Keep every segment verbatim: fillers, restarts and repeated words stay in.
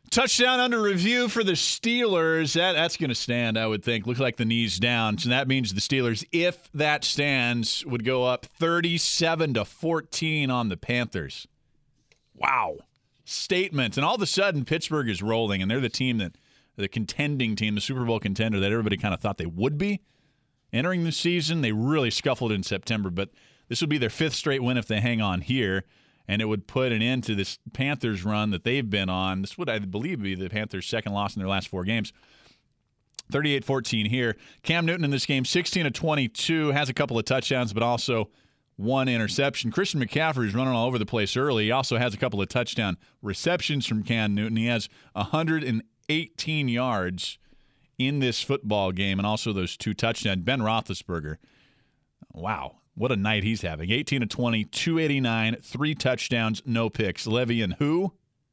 Touchdown under review for the Steelers. That That's going to stand, I would think. Looks like the knee's down. So that means the Steelers, if that stands, would go up thirty-seven to fourteen on the Panthers. Wow. Statement. And all of a sudden, Pittsburgh is rolling, and they're the team that, the contending team, the Super Bowl contender that everybody kind of thought they would be. Entering the season, they really scuffled in September, but this would be their fifth straight win if they hang on here. And it would put an end to this Panthers run that they've been on. This would, I believe, be the Panthers' second loss in their last four games. thirty-eight fourteen here. Cam Newton in this game, sixteen of twenty-two, has a couple of touchdowns, but also one interception. Christian McCaffrey is running all over the place early. He also has a couple of touchdown receptions from Cam Newton. He has one hundred eighteen yards in this football game, and also those two touchdowns. Ben Roethlisberger, wow. What a night he's having. eighteen of twenty, two eighty-nine, three touchdowns, no picks. Le'Veon who?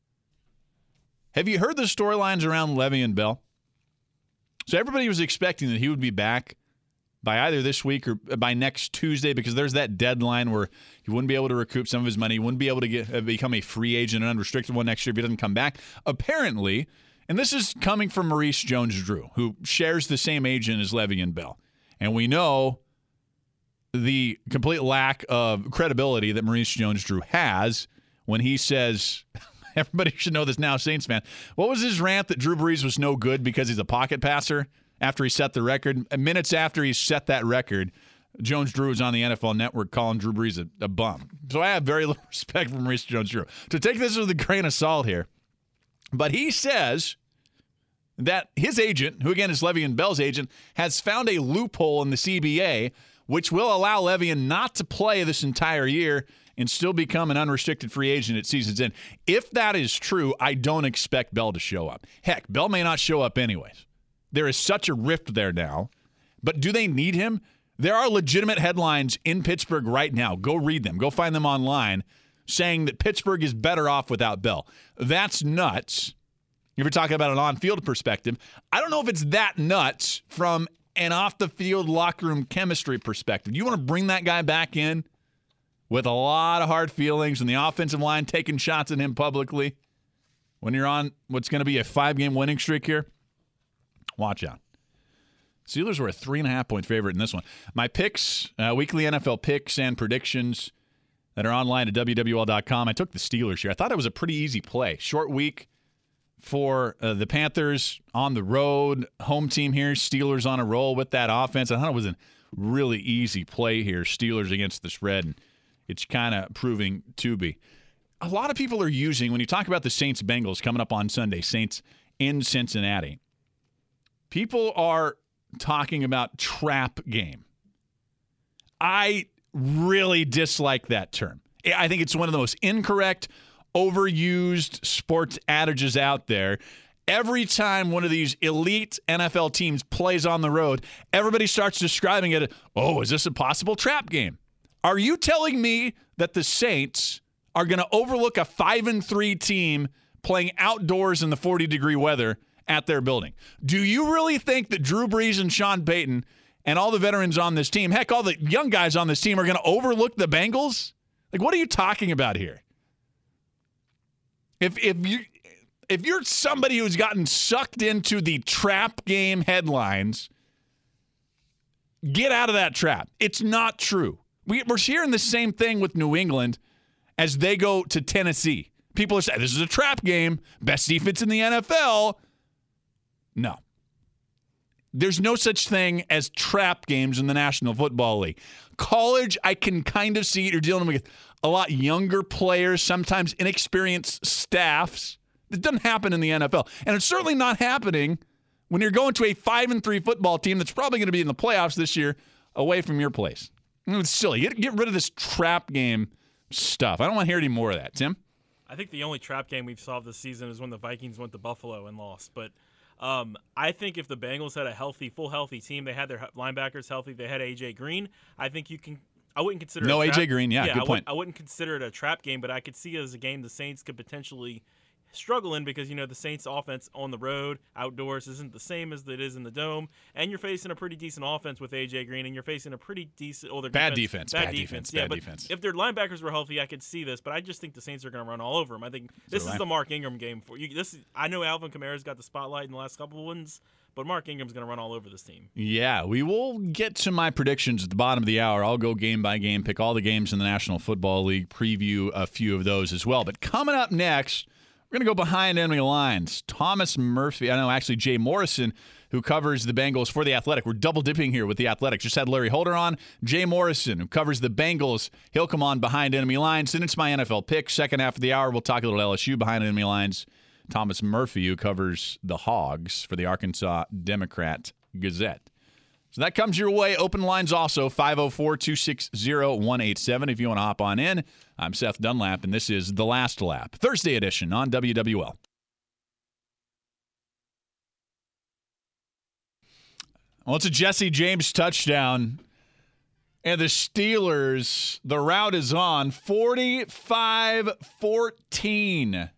Have you heard the storylines around Le'Veon Bell? So everybody was expecting that he would be back by either this week or by next Tuesday, because there's that deadline where he wouldn't be able to recoup some of his money. He wouldn't be able to get uh, become a free agent, an unrestricted one next year if he doesn't come back. Apparently, and this is coming from Maurice Jones-Drew, who shares the same agent as Le'Veon Bell. And we know the complete lack of credibility that Maurice Jones-Drew has when he says, everybody should know this now, Saints fan. What was his rant that Drew Brees was no good because he's a pocket passer after he set the record? Minutes after he set that record, Jones-Drew was on the N F L Network calling Drew Brees a, a bum. So I have very little respect for Maurice Jones-Drew. To take this with a grain of salt here, but he says that his agent, who again is Le'Veon Bell's agent, has found a loophole in the C B A which will allow Le'Veon not to play this entire year and still become an unrestricted free agent at season's end. If that is true, I don't expect Bell to show up. Heck, Bell may not show up anyways. There is such a rift there now. But do they need him? There are legitimate headlines in Pittsburgh right now. Go read them. Go find them online saying that Pittsburgh is better off without Bell. That's nuts. If you're talking about an on-field perspective, I don't know if it's that nuts from an off-the-field locker room chemistry perspective. You want to bring that guy back in with a lot of hard feelings and the offensive line taking shots at him publicly when you're on what's going to be a five-game winning streak here? Watch out. Steelers were a three-and-a-half-point favorite in this one. My picks, uh, weekly N F L picks and predictions that are online at W W L dot com. I took the Steelers here. I thought it was a pretty easy play. Short week for uh, the Panthers on the road. Home team here, Steelers on a roll with that offense. I thought it was a really easy play here, Steelers against the spread, and it's kind of proving to be. A lot of people are using, when you talk about the Saints-Bengals coming up on Sunday, Saints in Cincinnati, people are talking about trap game. I really dislike that term. I think it's one of the most incorrect, overused sports adages out there. Every time one of these elite N F L teams plays on the road, everybody starts describing it as, oh, is this a possible trap game? Are you telling me that the Saints are going to overlook a five and three team playing outdoors in the forty-degree weather at their building? Do you really think that Drew Brees and Sean Payton and all the veterans on this team, heck, all the young guys on this team, are going to overlook the Bengals? Like, what are you talking about here? If if you if you're somebody who's gotten sucked into the trap game headlines, get out of that trap. It's not true. We, we're hearing the same thing with New England as they go to Tennessee. People are saying, this is a trap game, best defense in the N F L. No. There's no such thing as trap games in the National Football League. College, I can kind of see it. You're dealing with a lot younger players, sometimes inexperienced staffs. It doesn't happen in the N F L. And it's certainly not happening when you're going to a five and three football team that's probably going to be in the playoffs this year away from your place. It's silly. Get, get rid of this trap game stuff. I don't want to hear any more of that. Tim? I think the only trap game we've solved this season is when the Vikings went to Buffalo and lost. But um, I think if the Bengals had a healthy, full healthy team, they had their linebackers healthy, they had A J Green, I think you can – I wouldn't consider no it a A J trap. Green, yeah, yeah good I point. I wouldn't consider it a trap game, but I could see it as a game the Saints could potentially struggling because, you know, the Saints offense on the road, outdoors, isn't the same as it is in the Dome. And you're facing a pretty decent offense with A J Green, and you're facing a pretty decent – Bad defense. Bad, bad defense. defense. Yeah, bad but defense. if their linebackers were healthy, I could see this. But I just think the Saints are going to run all over them. I think this So is right. the Mark Ingram game for you. This I know Alvin Kamara's got the spotlight in the last couple of ones, but Mark Ingram's going to run all over this team. Yeah, we will get to my predictions at the bottom of the hour. I'll go game by game, pick all the games in the National Football League, preview a few of those as well. But coming up next, we're going to go behind enemy lines. Thomas Murphy, I know actually Jay Morrison, who covers the Bengals for The Athletic. We're double dipping here with The Athletic. Just had Larry Holder on. Jay Morrison, who covers the Bengals, he'll come on behind enemy lines. And it's my N F L pick. Second half of the hour, we'll talk a little L S U behind enemy lines. Thomas Murphy, who covers the Hogs for the Arkansas Democrat Gazette. So that comes your way. Open lines also, five oh four, two six zero, one eight seven if you want to hop on in. I'm Seth Dunlap, and this is The Last Lap, Thursday edition on W W L. Well, it's a Jesse James touchdown, and the Steelers, the route is on, forty-five fourteen.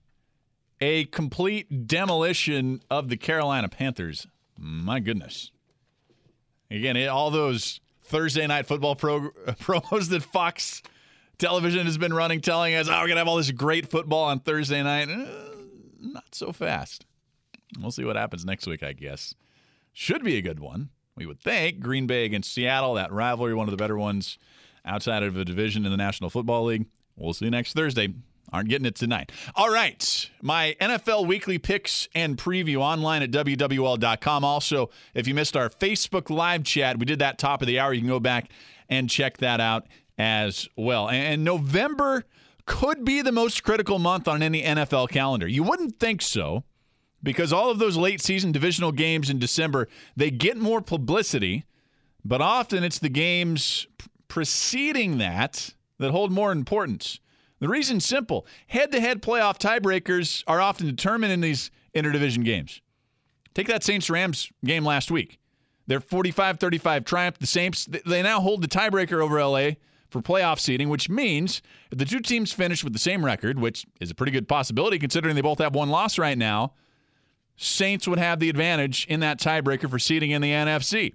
A complete demolition of the Carolina Panthers. My goodness. Again, it, all those Thursday night football pro, promos that Fox Television has been running, telling us, oh, we're going to have all this great football on Thursday night. Uh, not so fast. We'll see what happens next week, I guess. Should be a good one, we would think. Green Bay against Seattle, that rivalry, one of the better ones outside of a division in the National Football League. We'll see next Thursday. Aren't getting it tonight. All right. My N F L weekly picks and preview online at W W L dot com. Also, if you missed our Facebook live chat, we did that top of the hour. You can go back and check that out as well. And November could be the most critical month on any N F L calendar. You wouldn't think so, because all of those late season divisional games in December, they get more publicity, but often it's the games preceding that that hold more importance. The reason's simple. Head-to-head playoff tiebreakers are often determined in these interdivision games. Take that Saints-Rams game last week. Their forty-five thirty-five triumph. The Saints, they now hold the tiebreaker over L A for playoff seeding, which means if the two teams finish with the same record, which is a pretty good possibility considering they both have one loss right now, Saints would have the advantage in that tiebreaker for seeding in the N F C.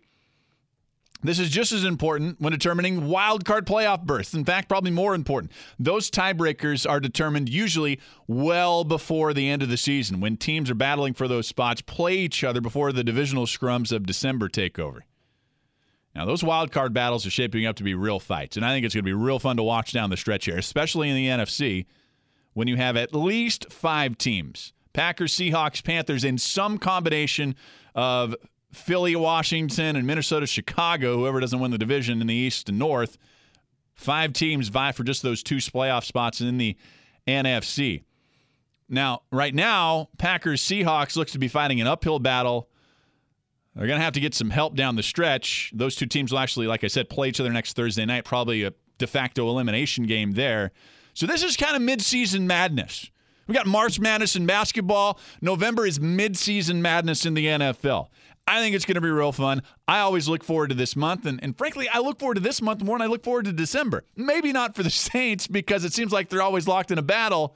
This is just as important when determining wild card playoff berths. In fact, probably more important. Those tiebreakers are determined usually well before the end of the season, when teams are battling for those spots, play each other before the divisional scrums of December take over. Now, those wild card battles are shaping up to be real fights, and I think it's going to be real fun to watch down the stretch here, especially in the N F C, when you have at least five teams, Packers, Seahawks, Panthers, in some combination of Philly, Washington, and Minnesota, Chicago, whoever doesn't win the division in the East and North. Five teams vie for just those two playoff spots in the N F C. Now, right now, Packers, Seahawks looks to be fighting an uphill battle. They're going to have to get some help down the stretch. Those two teams will actually, like I said, play each other next Thursday night, probably a de facto elimination game there. So this is kind of mid-season madness. We got March Madness in basketball. November is mid-season madness in the N F L. I think it's going to be real fun. I always look forward to this month, and, and frankly, I look forward to this month more than I look forward to December. Maybe not for the Saints, because it seems like they're always locked in a battle,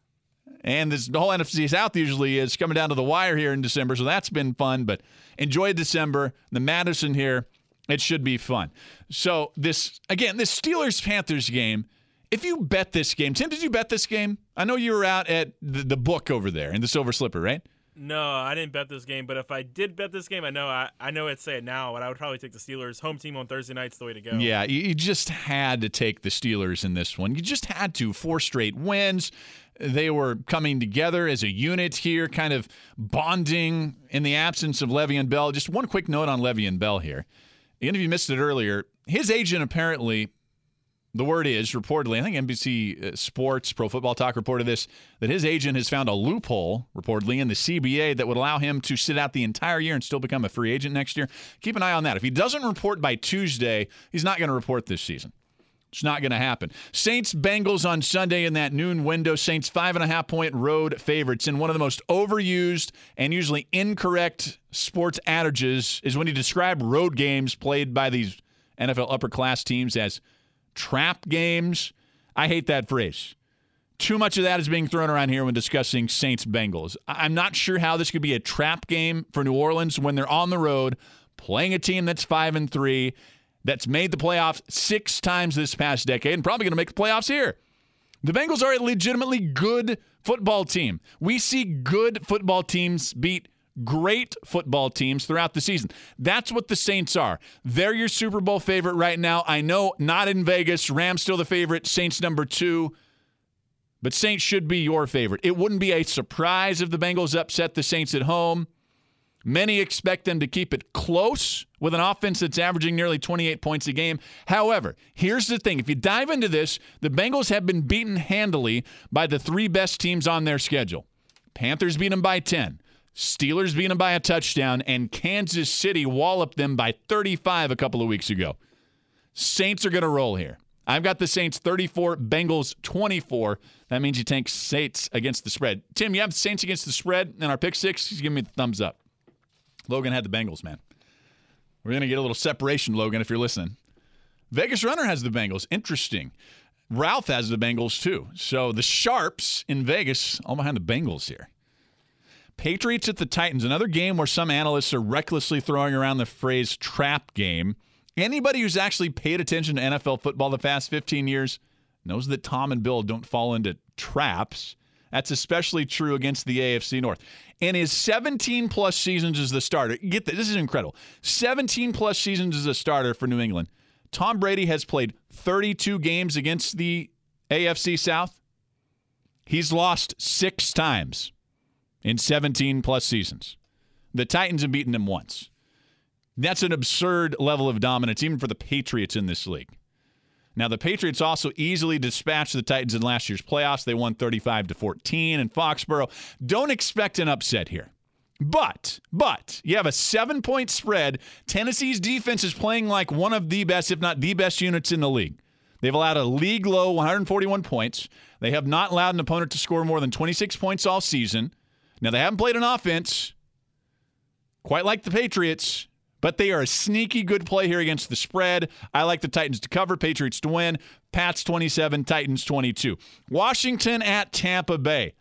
and this the whole N F C South usually is coming down to the wire here in December, so that's been fun. But enjoy December. The Madison here, it should be fun. So this, again, this Steelers-Panthers game, if you bet this game, Tim, did you bet this game? I know you were out at the, the book over there in the Silver Slipper, right? No, I didn't bet this game, but if I did bet this game, I know I, I know I'd say it now, but I would probably take the Steelers. Home team on Thursday night's the way to go. Yeah, you just had to take the Steelers in this one. You just had to. Four straight wins. They were coming together as a unit here, kind of bonding in the absence of Le'Veon Bell. Just one quick note on Le'Veon Bell here. Again, if you missed it earlier, his agent apparently, the word is, reportedly, I think N B C Sports, Pro Football Talk reported this, that his agent has found a loophole, reportedly, in the C B A that would allow him to sit out the entire year and still become a free agent next year. Keep an eye on that. If he doesn't report by Tuesday, he's not going to report this season. It's not going to happen. Saints-Bengals on Sunday in that noon window. Saints five and a half point road favorites. And one of the most overused and usually incorrect sports adages is when you describe road games played by these N F L upper-class teams as trap games. I hate that phrase. Too much of that is being thrown around here when discussing Saints-Bengals. I'm not sure how this could be a trap game for New Orleans when they're on the road playing a team that's five and three, that's made the playoffs six times this past decade and probably going to make the playoffs here. The Bengals are a legitimately good football team. We see good football teams beat great football teams throughout the season. That's what the Saints are. They're your Super Bowl favorite right now. I know, not in Vegas. Rams still the favorite. Saints number two. But Saints should be your favorite. It wouldn't be a surprise if the Bengals upset the Saints at home. Many expect them to keep it close with an offense that's averaging nearly twenty-eight points a game. However, here's the thing. If you dive into this, the Bengals have been beaten handily by the three best teams on their schedule. Panthers beat them by ten. Steelers beat them by a touchdown. And Kansas City walloped them by thirty-five a couple of weeks ago. Saints are going to roll here. I've got the Saints thirty-four, Bengals twenty-four. That means you take Saints against the spread. Tim, you have Saints against the spread in our pick six? He's giving me the thumbs up. Logan had the Bengals, man. We're going to get a little separation, Logan, if you're listening. Vegas Runner has the Bengals. Interesting. Ralph has the Bengals, too. So the Sharps in Vegas, all behind the Bengals here. Patriots at the Titans, another game where some analysts are recklessly throwing around the phrase trap game. Anybody who's actually paid attention to N F L football the past fifteen years knows that Tom and Bill don't fall into traps. That's especially true against the A F C North. In his seventeen-plus seasons as the starter, get this, this is incredible. seventeen-plus seasons as a starter for New England. Tom Brady has played thirty-two games against the A F C South. He's lost six times in seventeen-plus seasons. The Titans have beaten him once. That's an absurd level of dominance, even for the Patriots in this league. Now, the Patriots also easily dispatched the Titans in last year's playoffs. They won thirty-five to fourteen in Foxborough. Don't expect an upset here. But, but, you have a seven-point spread. Tennessee's defense is playing like one of the best, if not the best units in the league. They've allowed a league-low one hundred forty-one points. They have not allowed an opponent to score more than twenty-six points all season. Now, they haven't played an offense quite like the Patriots, but they are a sneaky good play here against the spread. I like the Titans to cover, Patriots to win. Pats twenty-seven, Titans twenty-two. Washington at Tampa Bay.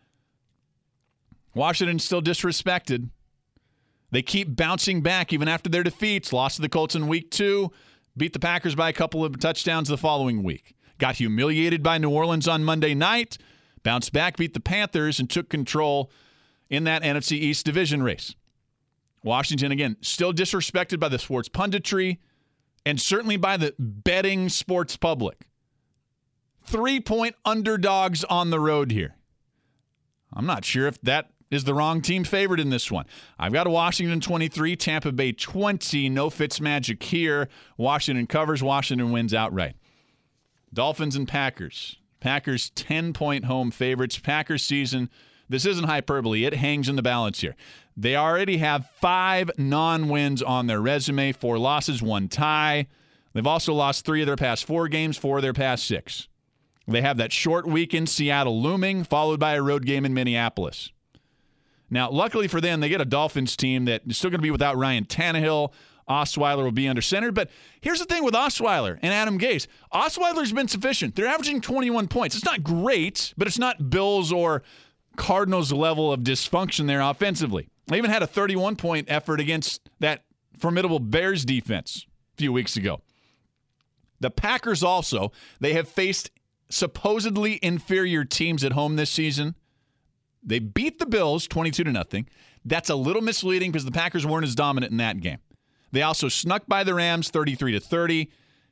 Washington still disrespected. They keep bouncing back even after their defeats. Lost to the Colts in week two. Beat the Packers by a couple of touchdowns the following week. Got humiliated by New Orleans on Monday night. Bounced back, beat the Panthers, and took control in that N F C East division race. Washington, again, still disrespected by the sports punditry and certainly by the betting sports public. Three-point underdogs on the road here. I'm not sure if that is the wrong team favorite in this one. I've got a Washington twenty-three, Tampa Bay twenty. No Fitzmagic here. Washington covers. Washington wins outright. Dolphins and Packers. Packers ten-point home favorites. Packers season, this isn't hyperbole. It hangs in the balance here. They already have five non-wins on their resume, four losses, one tie. They've also lost three of their past four games, four of their past six. They have that short week in Seattle looming, followed by a road game in Minneapolis. Now, luckily for them, they get a Dolphins team that is still going to be without Ryan Tannehill. Osweiler will be under center. But here's the thing with Osweiler and Adam Gase. Osweiler's been sufficient. They're averaging twenty-one points. It's not great, but it's not Bills or Cardinals level of dysfunction there offensively. They even had a thirty-one-point effort against that formidable Bears defense a few weeks ago. The Packers also, they have faced supposedly inferior teams at home this season. They beat the Bills twenty-two to nothing. That's a little misleading because the Packers weren't as dominant in that game. They also snuck by the Rams thirty-three to thirty.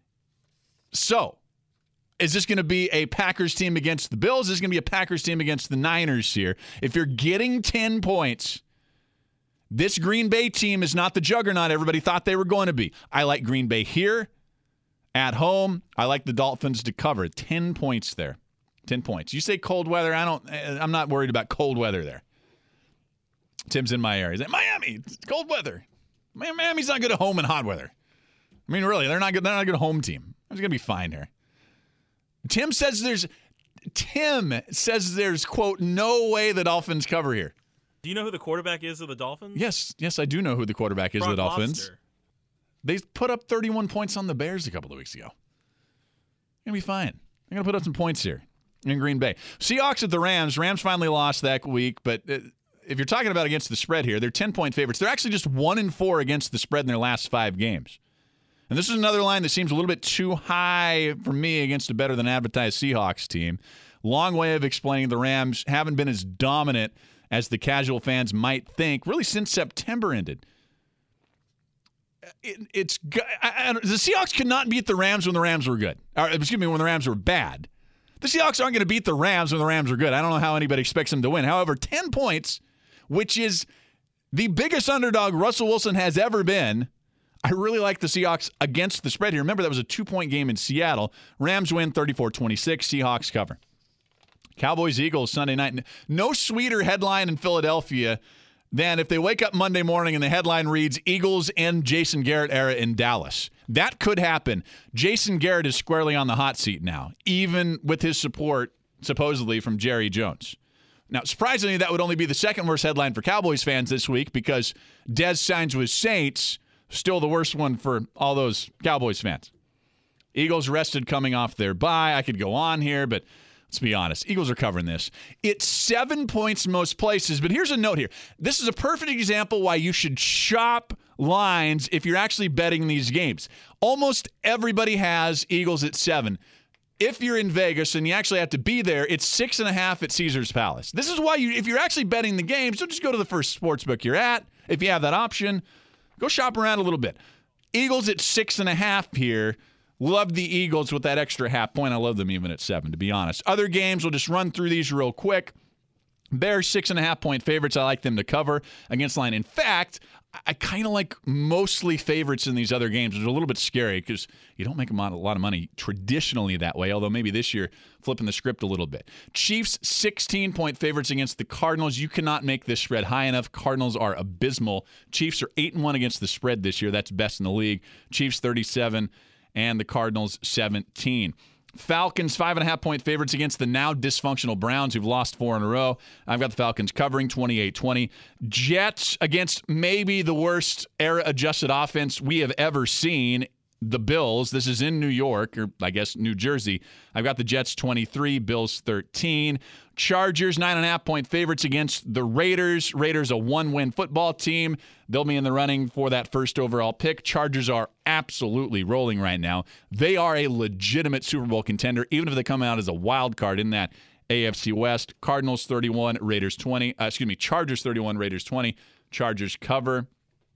So, is this going to be a Packers team against the Bills? Is this going to be a Packers team against the Niners here? If you're getting ten points, this Green Bay team is not the juggernaut everybody thought they were going to be. I like Green Bay here at home. I like the Dolphins to cover. ten points there. ten points. You say cold weather, I don't I'm not worried about cold weather there. Tim's in my area. He's like, Miami, it's cold weather. Miami's not good at home in hot weather. I mean, really, they're not good. They're not a good home team. It's gonna be fine here. Tim says there's Tim says there's, quote, no way the Dolphins cover here. Do you know who the quarterback is of the Dolphins? Yes, yes, I do know who the quarterback is Brock of the Dolphins. Lobster. They put up thirty-one points on the Bears a couple of weeks ago. They're gonna be fine. They're gonna put up some points here. in Green Bay. Seahawks at the Rams. Rams finally lost that week, but uh, if you're talking about against the spread here, they're ten-point favorites. They're actually just one and four against the spread in their last five games. And this is another line that seems a little bit too high for me against a better-than-advertised Seahawks team. Long way of explaining the Rams haven't been as dominant as the casual fans might think, really since September ended. It, it's I, I, the Seahawks could not beat the Rams when the Rams were good. Or, excuse me, when the Rams were bad. The Seahawks aren't going to beat the Rams when the Rams are good. I don't know how anybody expects them to win. However, ten points, which is the biggest underdog Russell Wilson has ever been, I really like the Seahawks against the spread here. Remember, that was a two-point game in Seattle. Rams win thirty-four twenty-six. Seahawks cover. Cowboys-Eagles Sunday night. No sweeter headline in Philadelphia than if they wake up Monday morning and the headline reads, Eagles end Jason Garrett era in Dallas. That could happen. Jason Garrett is squarely on the hot seat now, even with his support, supposedly, from Jerry Jones. Now, surprisingly, that would only be the second worst headline for Cowboys fans this week because Dez signs with Saints, still the worst one for all those Cowboys fans. Eagles rested coming off their bye. I could go on here, but let's be honest. Eagles are covering this. It's seven points most places, but here's a note here. This is a perfect example why you should shop lines if you're actually betting these games. Almost everybody has Eagles at seven. If you're in Vegas and you actually have to be there, it's six and a half at Caesars Palace. This is why you, if you're actually betting the games, don't just go to the first sports book you're at. If you have that option, go shop around a little bit. Eagles at six and a half here. Love the Eagles with that extra half point. I love them even at seven, to be honest. Other games, we'll just run through these real quick. Bears, six and a half point favorites. I like them to cover against line. In fact, I kind of like mostly favorites in these other games, which is a little bit scary because you don't make a lot of money traditionally that way, although maybe this year flipping the script a little bit. Chiefs, sixteen point favorites against the Cardinals. You cannot make this spread high enough. Cardinals are abysmal. Chiefs are eight and one against the spread this year. That's best in the league. Chiefs, thirty-seven, and the Cardinals, seventeen. Falcons, five and a half point favorites against the now dysfunctional Browns, who've lost four in a row. I've got the Falcons covering twenty-eight twenty. Jets against maybe the worst era-adjusted offense we have ever seen, the Bills. This is in New York, or I guess New Jersey. I've got the Jets twenty-three, Bills thirteen. Chargers, nine and a half point favorites against the Raiders. Raiders, a one-win football team. They'll be in the running for that first overall pick. Chargers are absolutely rolling right now. They are a legitimate Super Bowl contender, even if they come out as a wild card in that A F C West. Cardinals thirty-one, Raiders twenty. Uh, excuse me, Chargers thirty-one, Raiders twenty. Chargers cover.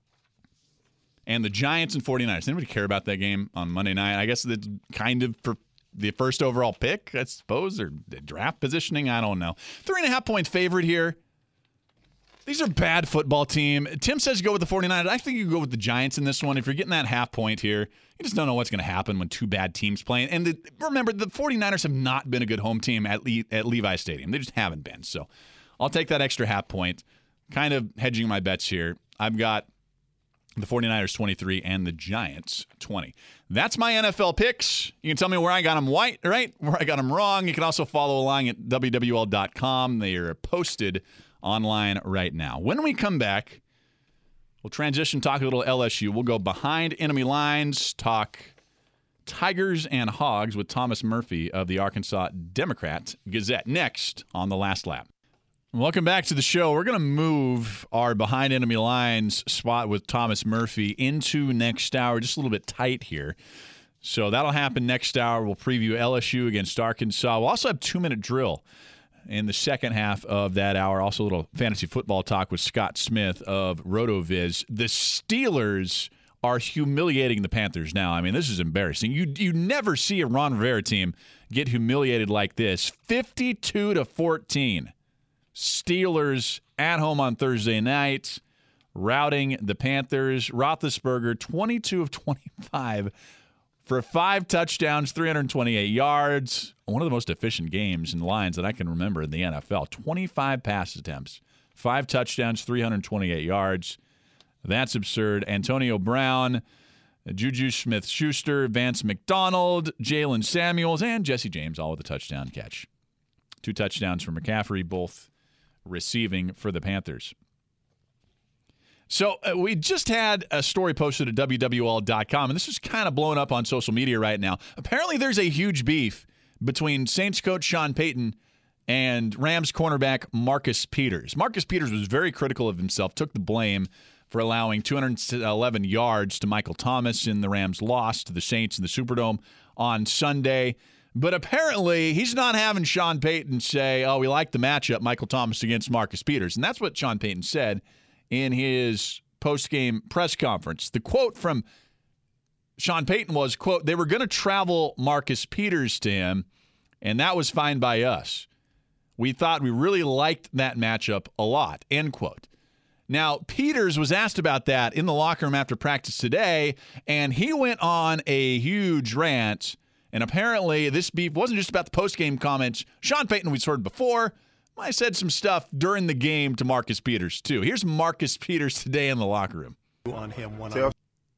And the Giants and forty-niners. Anybody care about that game on Monday night? I guess it's kind of for the first overall pick, I suppose, or the draft positioning. I don't know. Three and a half point favorite here. These are bad football team. Tim says go with the forty-niners. I think you go with the Giants in this one. If you're getting that half point here, you just don't know what's going to happen when two bad teams play. And the, remember, the forty-niners have not been a good home team at, Le- at Levi Stadium. They just haven't been. So I'll take that extra half point. Kind of hedging my bets here. I've got the forty-niners twenty-three and the Giants twenty. That's my N F L picks. You can tell me where I got them right, right? Where I got them wrong. You can also follow along at W W L dot com. They are posted online right now. When we come back, we'll transition, talk a little L S U. We'll go behind enemy lines, talk Tigers and Hogs with Thomas Murphy of the Arkansas Democrat Gazette. Next on The Last Lap. Welcome back to the show. We're going to move our behind enemy lines spot with Thomas Murphy into next hour, just a little bit tight here. So that'll happen next hour. We'll preview L S U against Arkansas. We'll also have two-minute drill in the second half of that hour. Also a little fantasy football talk with Scott Smith of RotoViz. The Steelers are humiliating the Panthers now. I mean, this is embarrassing. You you never see a Ron Rivera team get humiliated like this. fifty-two to fourteen. Steelers at home on Thursday night, routing the Panthers. Roethlisberger, twenty-two of twenty-five for five touchdowns, three hundred twenty-eight yards. One of the most efficient games in lines that I can remember in the N F L. twenty-five pass attempts, five touchdowns, three hundred twenty-eight yards. That's absurd. Antonio Brown, Juju Smith-Schuster, Vance McDonald, Jalen Samuels, and Jesse James, all with a touchdown catch. Two touchdowns for McCaffrey, both receiving for the Panthers. So uh, we just had a story posted at W W L dot com, and this is kind of blowing up on social media right now. Apparently there's a huge beef between Saints coach Sean Payton and Rams cornerback Marcus Peters. Marcus Peters was very critical of himself, took the blame for allowing two hundred eleven yards to Michael Thomas in the Rams' loss to the Saints in the Superdome on Sunday. But apparently, he's not having Sean Payton say, oh, we like the matchup, Michael Thomas against Marcus Peters. And that's what Sean Payton said in his post-game press conference. The quote from Sean Payton was, quote, they were going to travel Marcus Peters to him, and that was fine by us. We thought we really liked that matchup a lot, end quote. Now, Peters was asked about that in the locker room after practice today, and he went on a huge rant. And apparently, this beef wasn't just about the post-game comments. Sean Payton, we've heard before, I said some stuff during the game to Marcus Peters, too. Here's Marcus Peters today in the locker room. On him one on.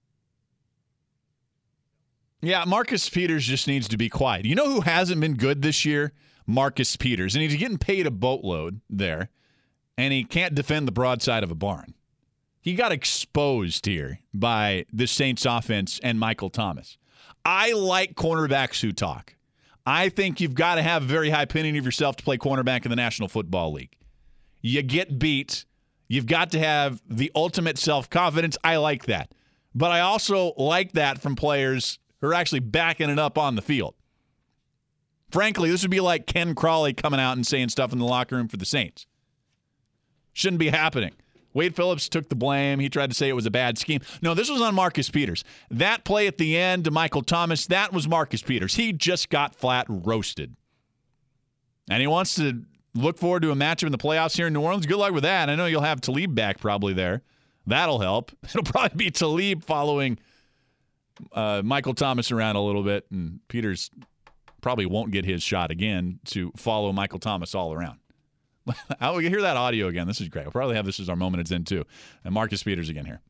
Yeah, Marcus Peters just needs to be quiet. You know who hasn't been good this year? Marcus Peters. And he's getting paid a boatload there, and he can't defend the broadside of a barn. He got exposed here by the Saints offense and Michael Thomas. I like cornerbacks who talk. I think you've got to have a very high opinion of yourself to play cornerback in the National Football League. You get beat. You've got to have the ultimate self-confidence. I like that. But I also like that from players who are actually backing it up on the field. Frankly, this would be like Ken Crawley coming out and saying stuff in the locker room for the Saints. Shouldn't be happening. Wade Phillips took the blame. He tried to say it was a bad scheme. No, this was on Marcus Peters. That play at the end to Michael Thomas, that was Marcus Peters. He just got flat roasted. And he wants to look forward to a matchup in the playoffs here in New Orleans. Good luck with that. I know you'll have Talib back probably there. That'll help. It'll probably be Talib following uh, Michael Thomas around a little bit, and Peters probably won't get his shot again to follow Michael Thomas all around. I'll hear that audio again. This is great. We'll probably have this as our moment at Zen too. And Marcus Peters again here.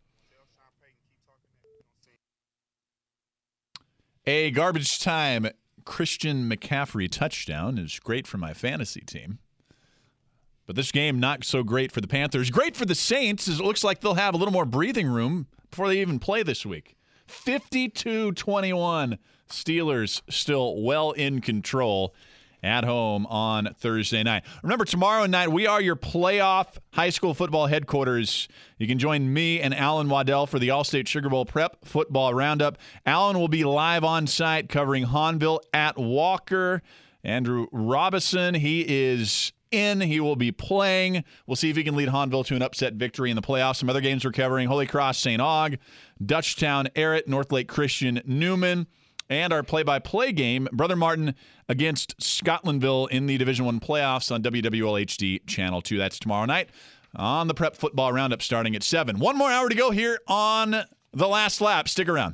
A garbage time Christian McCaffrey touchdown is great for my fantasy team. But this game not so great for the Panthers. Great for the Saints, as it looks like they'll have a little more breathing room before they even play this week. fifty-two twenty-one Steelers still well in control at home on Thursday night. Remember, tomorrow night, we are your playoff high school football headquarters. You can join me and Alan Waddell for the All-State Sugar Bowl Prep Football Roundup. Alan will be live on site covering Hahnville at Walker. Andrew Robison, he is in. He will be playing. We'll see if he can lead Hahnville to an upset victory in the playoffs. Some other games we're covering: Holy Cross, Saint Aug, Dutchtown, Errett, Northlake Christian, Newman. And our play-by-play game, Brother Martin against Scotlandville in the Division One playoffs on W W L H D Channel two. That's tomorrow night on the Prep Football Roundup starting at seven. One more hour to go here on The Last Lap. Stick around.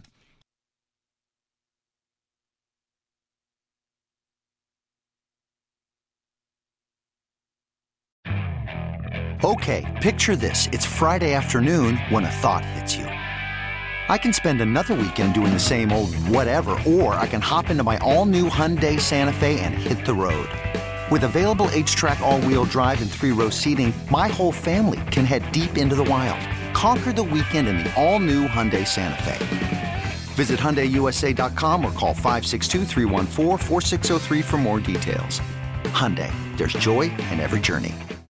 Okay, picture this. It's Friday afternoon when a thought hits you. I can spend another weekend doing the same old whatever, or I can hop into my all-new Hyundai Santa Fe and hit the road. With available H-Track all-wheel drive and three-row seating, my whole family can head deep into the wild. Conquer the weekend in the all-new Hyundai Santa Fe. Visit Hyundai U S A dot com or call five six two, three one four, four six zero three for more details. Hyundai, there's joy in every journey.